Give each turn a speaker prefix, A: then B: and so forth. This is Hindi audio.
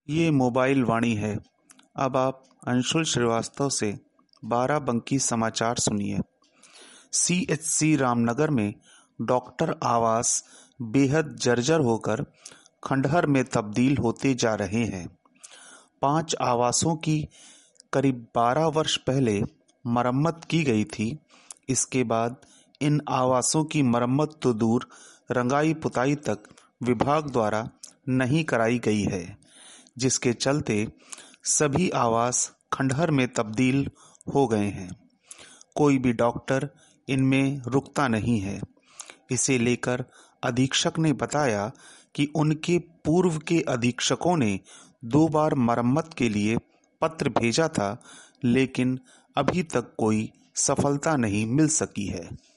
A: ये मोबाइल वाणी है। अब आप अंशुल श्रीवास्तव से बाराबंकी समाचार सुनिए। सीएचसी रामनगर में डॉक्टर आवास बेहद जर्जर होकर खंडहर में तब्दील होते जा रहे हैं। 5 आवासों की करीब 12 वर्ष पहले मरम्मत की गई थी। इसके बाद इन आवासों की मरम्मत तो दूर, रंगाई पुताई तक विभाग द्वारा नहीं कराई गई है, जिसके चलते सभी आवास खंडहर में तब्दील हो गए हैं। कोई भी डॉक्टर इनमें रुकता नहीं है। इसे लेकर अधीक्षक ने बताया कि उनके पूर्व के अधीक्षकों ने 2 बार मरम्मत के लिए पत्र भेजा था, लेकिन अभी तक कोई सफलता नहीं मिल सकी है।